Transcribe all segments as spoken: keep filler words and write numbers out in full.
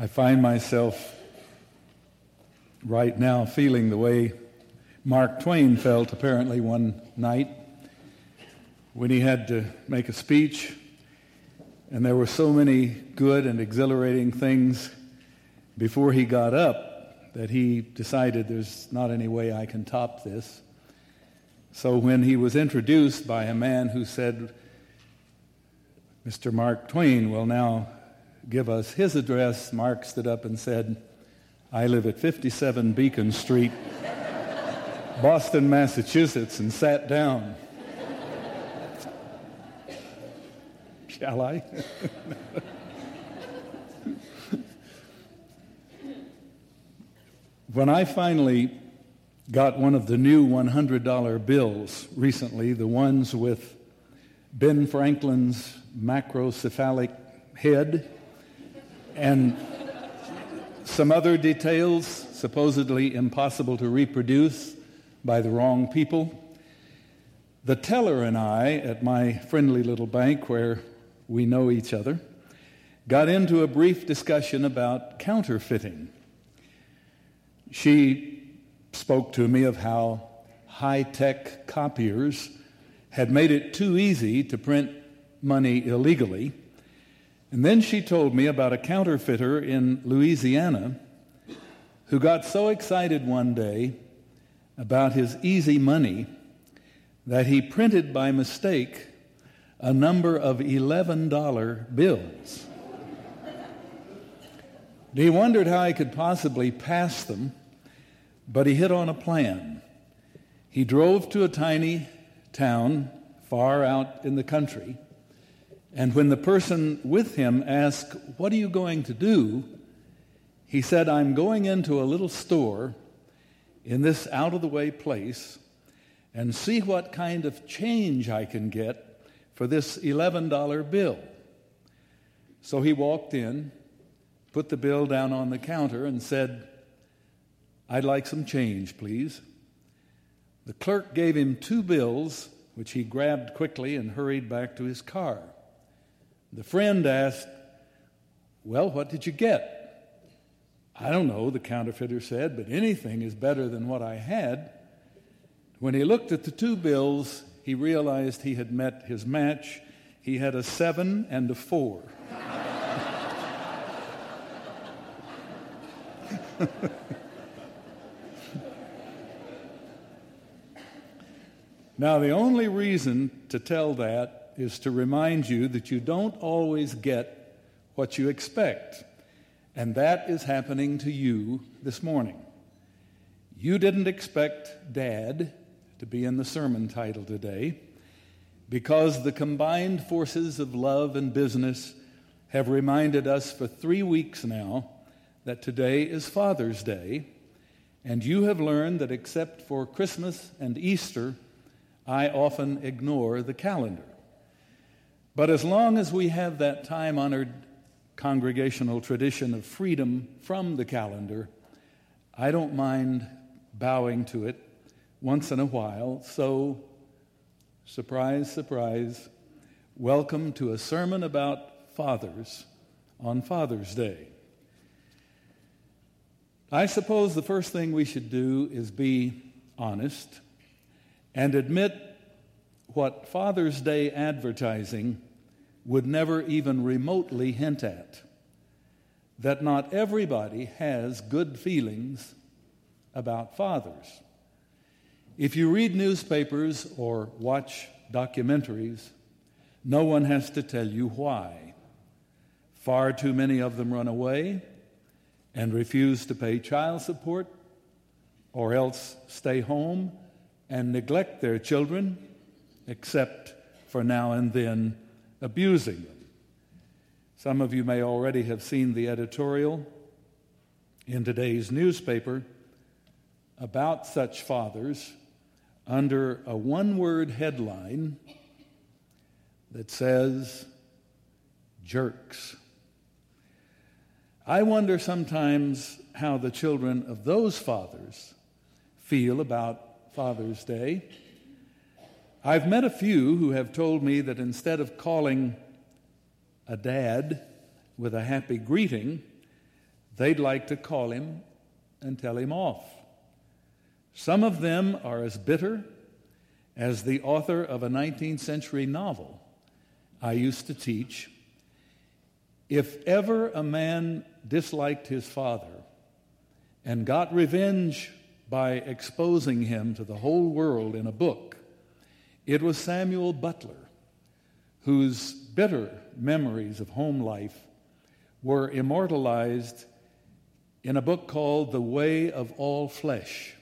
I find myself right now feeling the way Mark Twain felt apparently one night when he had to make a speech, and there were so many good and exhilarating things before he got up that he decided there's not any way I can top this. So when he was introduced by a man who said, Mister Mark Twain will now give us his address, Mark stood up and said, I live at fifty-seven Beacon Street, Boston, Massachusetts, and sat down. Shall I? When I finally got one of the new one hundred dollar bills recently, the ones with Ben Franklin's macrocephalic head and some other details supposedly impossible to reproduce by the wrong people, the teller and I at my friendly little bank where we know each other got into a brief discussion about counterfeiting. She spoke to me of how high-tech copiers had made it too easy to print money illegally. And then she told me about a counterfeiter in Louisiana who got so excited one day about his easy money that he printed by mistake a number of eleven dollar bills. He wondered how he could possibly pass them, but he hit on a plan. He drove to a tiny town far out in the country, and when the person with him asked, what are you going to do? He said, I'm going into a little store in this out-of-the-way place and see what kind of change I can get for this eleven dollar bill. So he walked in, put the bill down on the counter, and said, I'd like some change, please. The clerk gave him two bills, which he grabbed quickly and hurried back to his car. The friend asked, well, what did you get? I don't know, the counterfeiter said, but anything is better than what I had. When he looked at the two bills, he realized he had met his match. He had a seven and a four. Now, the only reason to tell that is to remind you that you don't always get what you expect. And that is happening to you this morning. You didn't expect Dad to be in the sermon title today because the combined forces of love and business have reminded us for three weeks now that today is Father's Day, and you have learned that except for Christmas and Easter, I often ignore the calendar. But as long as we have that time-honored congregational tradition of freedom from the calendar, I don't mind bowing to it once in a while. So, surprise, surprise, welcome to a sermon about fathers on Father's Day. I suppose the first thing we should do is be honest and admit what Father's Day advertising would never even remotely hint at, that not everybody has good feelings about fathers. If you read newspapers or watch documentaries, no one has to tell you why. Far too many of them run away and refuse to pay child support, or else stay home and neglect their children, except for now and then abusing them. Some of you may already have seen the editorial in today's newspaper about such fathers under a one-word headline that says, jerks. I wonder sometimes how the children of those fathers feel about Father's Day. I've met a few who have told me that instead of calling a dad with a happy greeting, they'd like to call him and tell him off. Some of them are as bitter as the author of a nineteenth century novel I used to teach. If ever a man disliked his father and got revenge by exposing him to the whole world in a book, it was Samuel Butler, whose bitter memories of home life were immortalized in a book called The Way of All Flesh.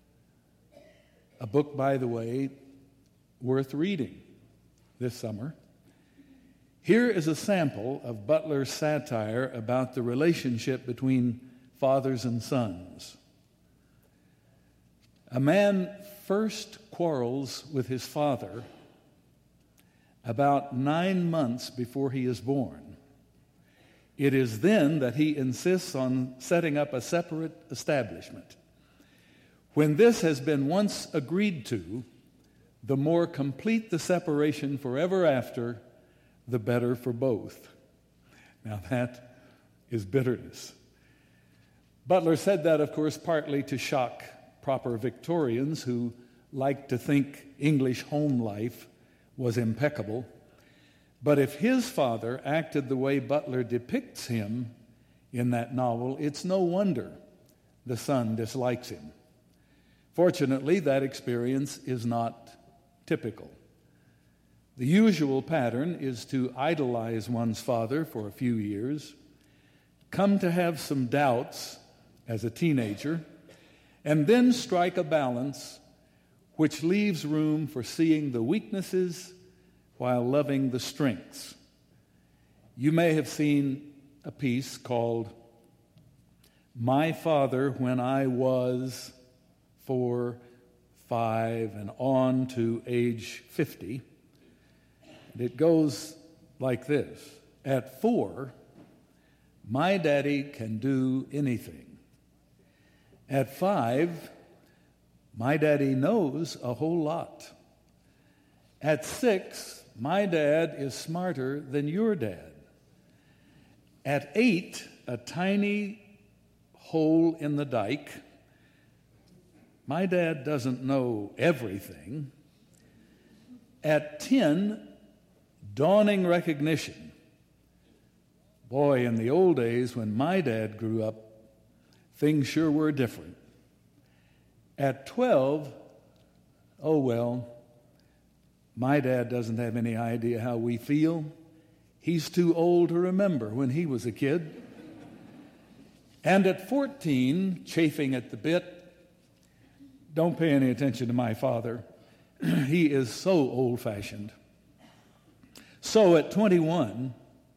A book, by the way, worth reading this summer. Here is a sample of Butler's satire about the relationship between fathers and sons. A man first quarrels with his father about nine months before he is born. It is then that he insists on setting up a separate establishment. When this has been once agreed to, the more complete the separation forever after, the better for both. Now that is bitterness. Butler said that, of course, partly to shock proper Victorians who liked to think English home life was impeccable. But if his father acted the way Butler depicts him in that novel, it's no wonder the son dislikes him. Fortunately, that experience is not typical. The usual pattern is to idolize one's father for a few years, come to have some doubts as a teenager, and then strike a balance which leaves room for seeing the weaknesses while loving the strengths. You may have seen a piece called My Father When I Was Four, Five, and on to age fifty. And it goes like this. At four, my daddy can do anything. At five, my daddy knows a whole lot. At six, my dad is smarter than your dad. At eight, a tiny hole in the dike. My dad doesn't know everything. At ten, dawning recognition. Boy, in the old days when my dad grew up, things sure were different. At twelve, oh well, my dad doesn't have any idea how we feel. He's too old to remember when he was a kid. And at fourteen, chafing at the bit, don't pay any attention to my father. He is so old-fashioned. So at twenty-one,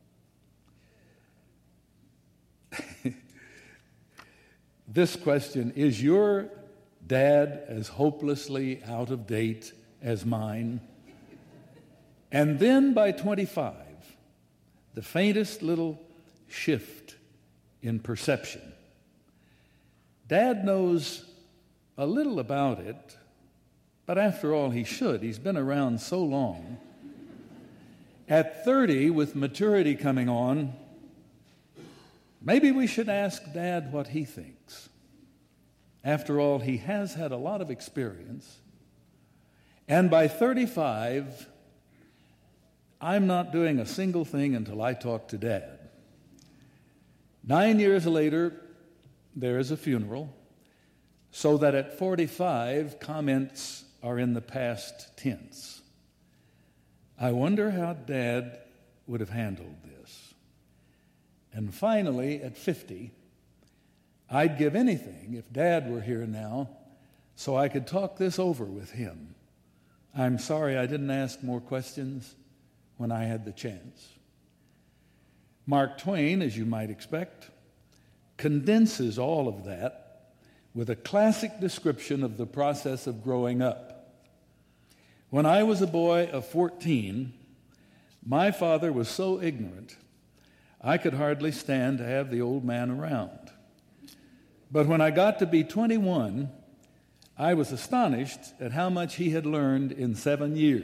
this question, is your dad as hopelessly out of date as mine? And then by twenty-five, the faintest little shift in perception. Dad knows a little about it, but after all, he should. He's been around so long. At thirty, with maturity coming on, maybe we should ask Dad what he thinks. After all, he has had a lot of experience. And by thirty-five, I'm not doing a single thing until I talk to Dad. Nine years later, there is a funeral, so that at forty-five, comments are in the past tense. I wonder how Dad would have handled this. And finally, at fifty, I'd give anything if Dad were here now so I could talk this over with him. I'm sorry I didn't ask more questions when I had the chance. Mark Twain, as you might expect, condenses all of that with a classic description of the process of growing up. When I was a boy of fourteen, my father was so ignorant I could hardly stand to have the old man around. But when I got to be twenty-one, I was astonished at how much he had learned in seven years.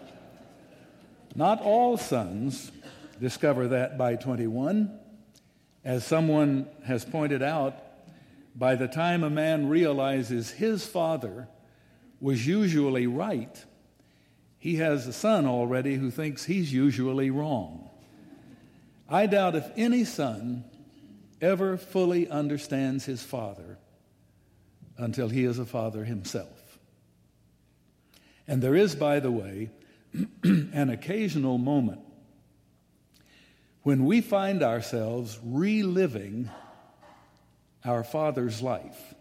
Not all sons discover that by twenty-one. As someone has pointed out, by the time a man realizes his father was usually right, he has a son already who thinks he's usually wrong. I doubt if any son ever fully understands his father until he is a father himself. And there is, by the way, an occasional moment when we find ourselves reliving our father's life.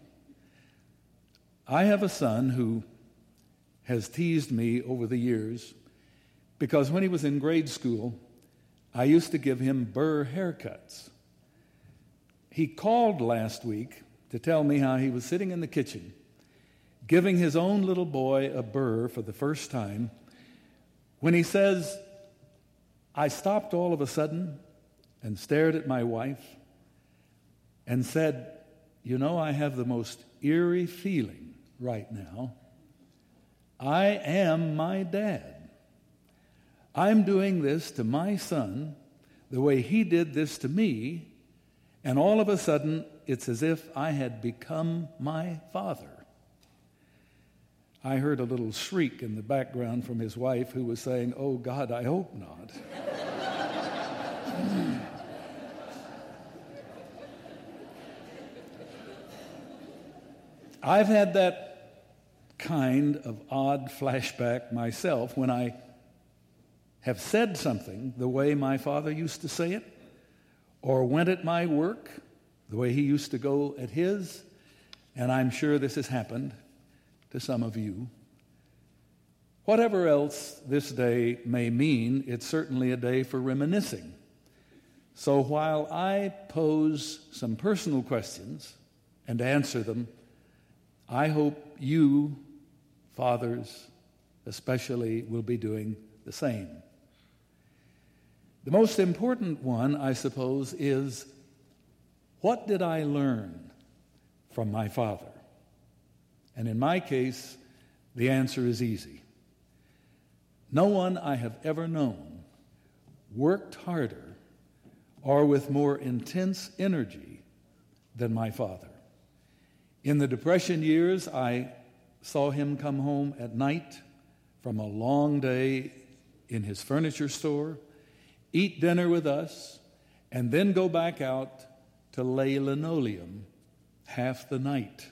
I have a son who has teased me over the years because when he was in grade school, I used to give him burr haircuts. He called last week to tell me how he was sitting in the kitchen giving his own little boy a burr for the first time when he says, I stopped all of a sudden and stared at my wife and said, you know, I have the most eerie feeling right now. I am my dad. I'm doing this to my son the way he did this to me, and all of a sudden, it's as if I had become my father. I heard a little shriek in the background from his wife who was saying, oh, God, I hope not. I've had that kind of odd flashback myself when I have said something the way my father used to say it, or went at my work the way he used to go at his, and I'm sure this has happened to some of you. Whatever else this day may mean, it's certainly a day for reminiscing. So while I pose some personal questions and answer them, I hope you, fathers especially, will be doing the same. The most important one, I suppose, is what did I learn from my father? And in my case, the answer is easy. No one I have ever known worked harder or with more intense energy than my father. In the Depression years, I saw him come home at night from a long day in his furniture store, eat dinner with us, and then go back out to lay linoleum half the night.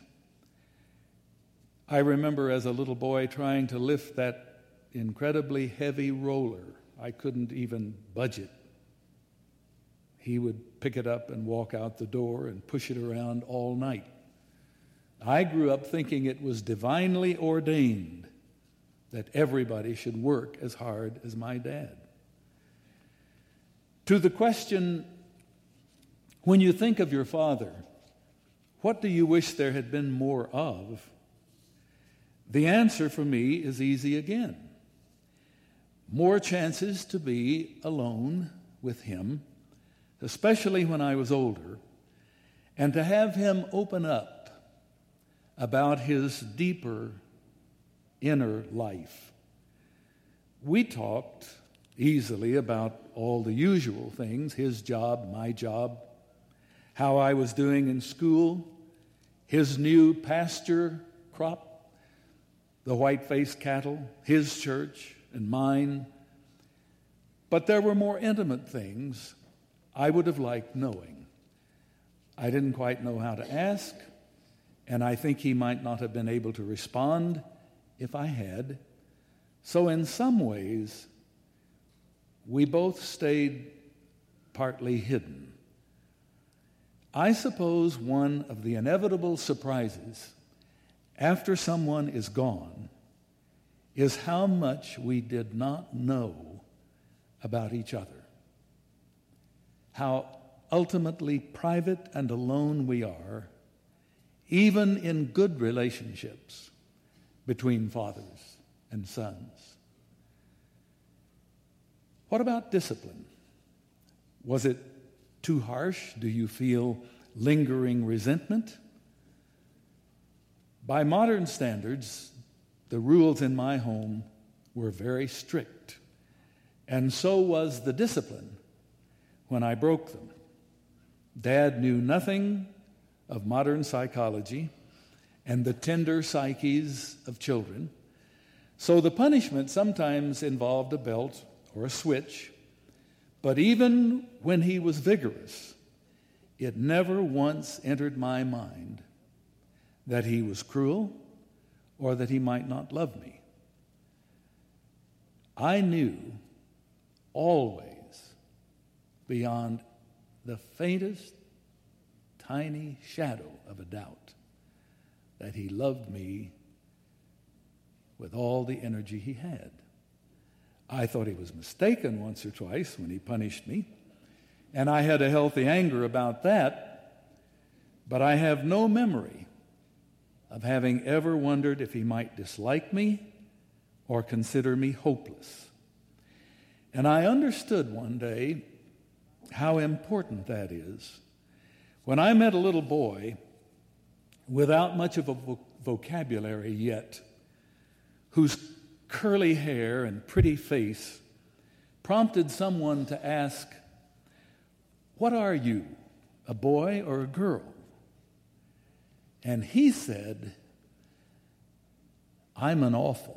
I remember as a little boy trying to lift that incredibly heavy roller. I couldn't even budge it. He would pick it up and walk out the door and push it around all night. I grew up thinking it was divinely ordained that everybody should work as hard as my dad. To the question, when you think of your father, what do you wish there had been more of? The answer for me is easy again. More chances to be alone with him, especially when I was older, and to have him open up about his deeper inner life. We talked easily about all the usual things, his job, my job, how I was doing in school, his new pasture crop, the white-faced cattle, his church and mine. But there were more intimate things I would have liked knowing. I didn't quite know how to ask, and I think he might not have been able to respond if I had. So in some ways, we both stayed partly hidden. I suppose one of the inevitable surprises after someone is gone is how much we did not know about each other, how ultimately private and alone we are, even in good relationships between fathers and sons. What about discipline? Was it too harsh? Do you feel lingering resentment? By modern standards, the rules in my home were very strict, and so was the discipline when I broke them. Dad knew nothing of modern psychology and the tender psyches of children, so the punishment sometimes involved a belt or a switch, but even when he was vigorous, it never once entered my mind that he was cruel or that he might not love me. I knew always, beyond the faintest tiny shadow of a doubt, that he loved me with all the energy he had. I thought he was mistaken once or twice when he punished me, and I had a healthy anger about that, but I have no memory of having ever wondered if he might dislike me or consider me hopeless. And I understood one day how important that is when I met a little boy without much of a vo- vocabulary yet, whose curly hair and pretty face prompted someone to ask, "What are you, a boy or a girl?" And he said, "I'm an awful."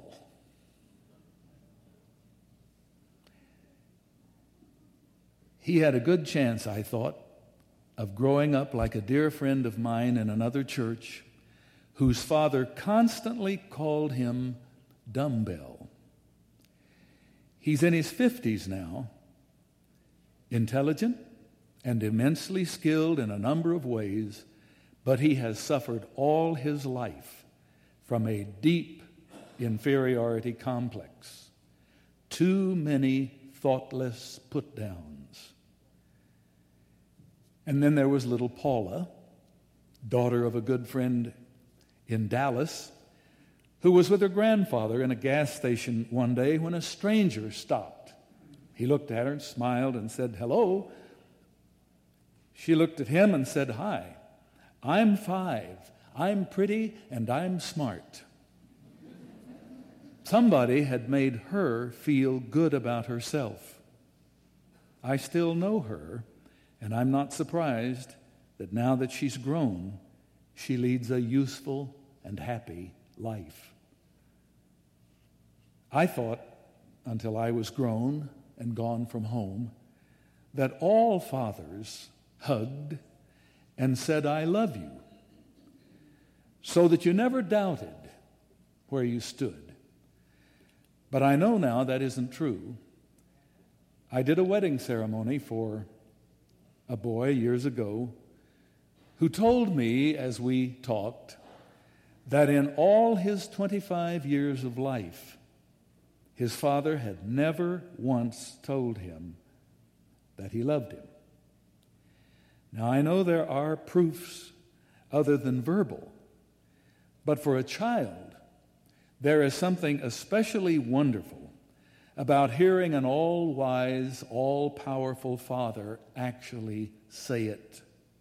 He had a good chance, I thought, of growing up like a dear friend of mine in another church whose father constantly called him Dumbbell. He's in his fifties now, intelligent and immensely skilled in a number of ways, but he has suffered all his life from a deep inferiority complex. Too many thoughtless put-downs. And then there was little Paula, daughter of a good friend in Dallas, who was with her grandfather in a gas station one day when a stranger stopped. He looked at her and smiled and said, "Hello." She looked at him and said, "Hi, I'm five. I'm pretty and I'm smart." Somebody had made her feel good about herself. I still know her, and I'm not surprised that now that she's grown, she leads a useful and happy life. I thought, until I was grown and gone from home, that all fathers hugged and said, "I love you," so that you never doubted where you stood. But I know now that isn't true. I did a wedding ceremony for a boy years ago who told me as we talked that in all his twenty-five years of life, his father had never once told him that he loved him. Now, I know there are proofs other than verbal, but for a child, there is something especially wonderful about hearing an all-wise, all-powerful Father actually say it.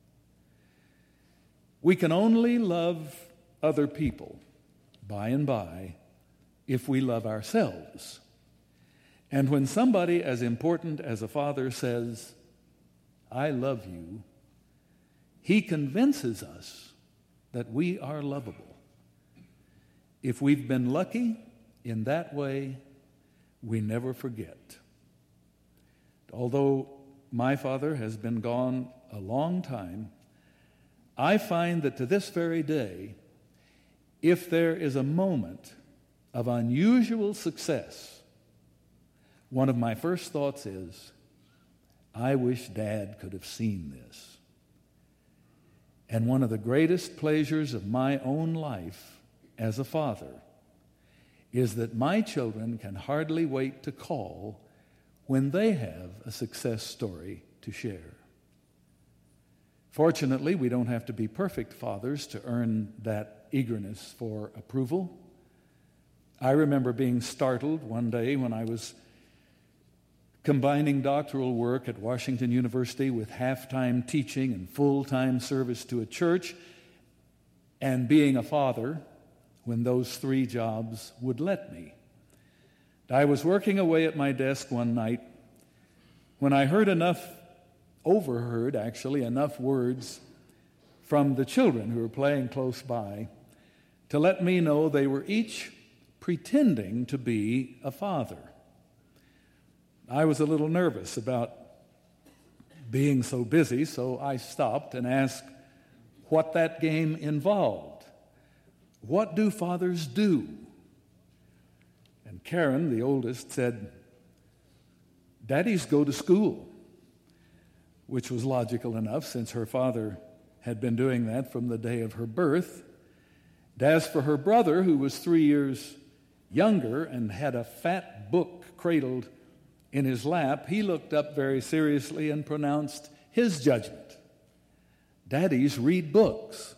We can only love other people by and by if we love ourselves. And when somebody as important as a father says, "I love you," he convinces us that we are lovable. If we've been lucky in that way, we never forget. Although my father has been gone a long time, I find that to this very day, if there is a moment of unusual success, one of my first thoughts is, "I wish Dad could have seen this." And one of the greatest pleasures of my own life as a father is that my children can hardly wait to call when they have a success story to share. Fortunately, we don't have to be perfect fathers to earn that eagerness for approval. I remember being startled one day when I was combining doctoral work at Washington University with half-time teaching and full-time service to a church, and being a father when those three jobs would let me. I was working away at my desk one night when I heard enough overheard, actually, enough words from the children who were playing close by to let me know they were each pretending to be a father. I was a little nervous about being so busy, so I stopped and asked what that game involved. What do fathers do? And Karen, the oldest, said, "Daddies go to school," which was logical enough since her father had been doing that from the day of her birth. And as for her brother, who was three years younger and had a fat book cradled in his lap, he looked up very seriously and pronounced his judgment. Daddies read books.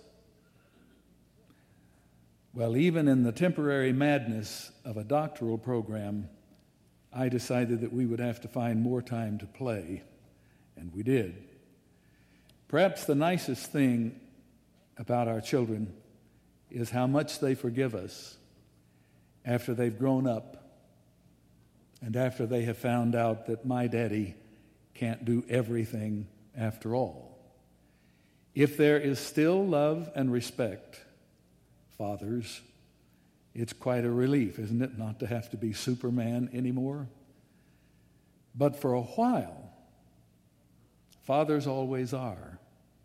Well, even in the temporary madness of a doctoral program, I decided that we would have to find more time to play, and we did. Perhaps the nicest thing about our children is how much they forgive us after they've grown up and after they have found out that my daddy can't do everything after all. If there is still love and respect, fathers, it's quite a relief, isn't it, not to have to be Superman anymore? But for a while, fathers always are.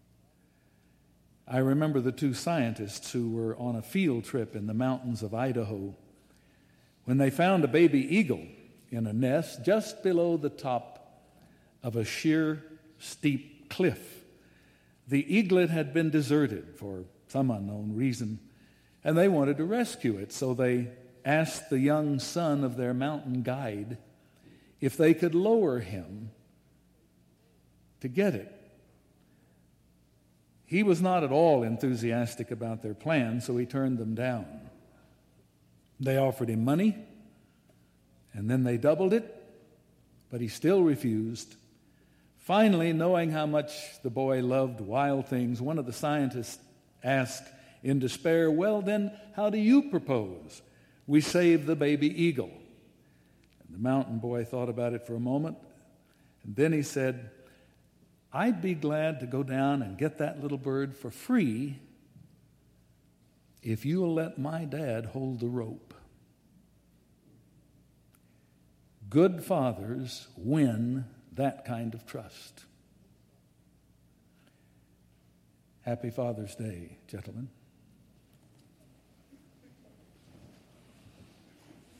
I remember the two scientists who were on a field trip in the mountains of Idaho when they found a baby eagle in a nest just below the top of a sheer, steep cliff. The eaglet had been deserted for some unknown reason, and they wanted to rescue it, so they asked the young son of their mountain guide if they could lower him to get it. He was not at all enthusiastic about their plan, so he turned them down. They offered him money, and then they doubled it, but he still refused. Finally, knowing how much the boy loved wild things, one of the scientists asked in despair, "Well, then, how do you propose we save the baby eagle?" And the mountain boy thought about it for a moment, and then he said, "I'd be glad to go down and get that little bird for free if you will let my dad hold the rope." Good fathers win that kind of trust. Happy Father's Day, gentlemen.